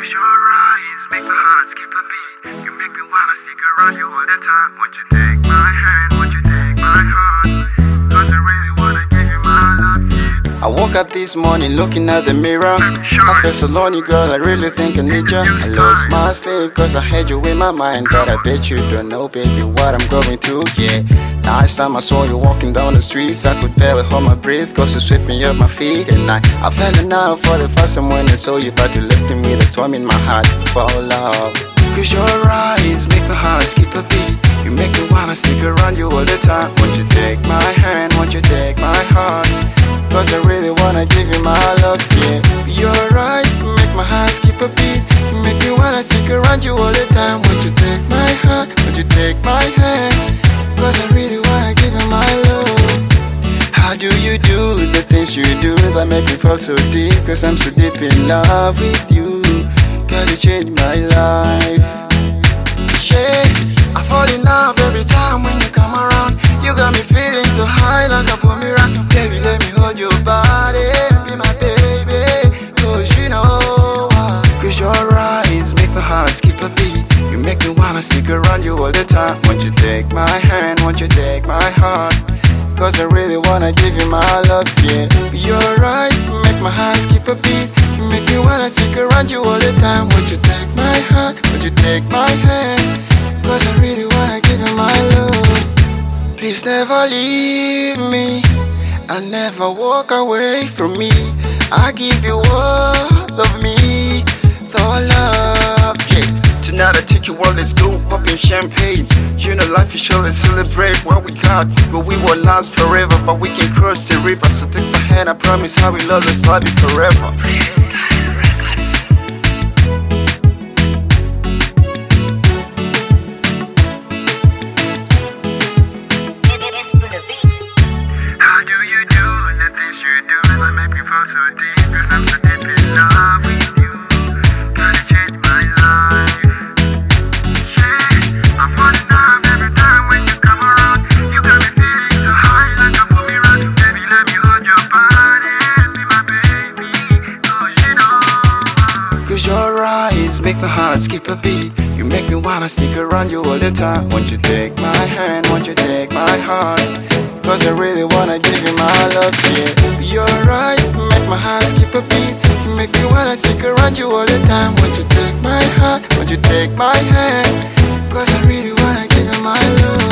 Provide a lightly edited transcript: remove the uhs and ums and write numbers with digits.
Close your eyes, make my heart skip a beat. You make me wanna stick around you all the time. Won't you take my hand, won't you take my heart? Cause I really wanna give you my love, yeah. I woke up this morning looking at the mirror. I felt so lonely, girl, I really think I need you. I lost my sleep cause I had you in my mind. But I bet you don't know, baby, what I'm going through, yeah. Last time I saw you walking down the streets, I could barely hold my breath cause you swept me up my feet. And I fell in love for the first time when I saw you, but you lifted me, that's why I'm in my heart for love. Cause your eyes make my heart skip a beat. You make me wanna stick around you all the time. Won't you take my hand, won't you take my heart? Cause I really wanna give you my love, yeah. Your eyes make my heart skip a beat. You make me wanna stick around you all the time. Won't you take my heart, won't you take my hand? Cause I really wanna give you my love. How do you do the things you do that make me fall so deep? Cause I'm so deep in love with you. Girl, you changed my life. Yeah, I fall in love every time when you come around. You got me feeling so high like a boomerang. Baby, let me hold your body, be my baby. Cause you know why. Cause your eyes make my heart skip a beat. You make me wanna stick around you all the time. Won't you take my hand, won't you take my heart? Cause I really wanna give you my love, yeah. Your eyes make my heart skip a beat. You make me wanna stick around you all the time. Won't you take my heart, won't you take my hand? Cause I really wanna give you my love. Please never leave me, I'll never walk away from me. I give you all of me, the love, yeah. Tonight I take you all, let's go popping champagne. You know life is short, let's celebrate what we got. But we won't last forever, but we can cross the river. So take my hand, I promise I will always love you forever. Freestyle Records. How do you do the things you do that make me fall so deep? Cause I'm so deep in love with you. Gotta change my life. Yeah, I fall in love every time when you come around. You got me feeling so high like a boomerang. Baby, let me hold your body, be my baby. Cause you know. Cause your eyes make my heart skip a beat. You make me wanna stick around you all the time. Won't you take my hand, won't you take my heart? Cause I really wanna give you my love, yeah. Your eyes make my heart skip a beat. You make me wanna stick around you all the time. Won't you take my heart, won't you take my hand? Cause I really wanna give you my love.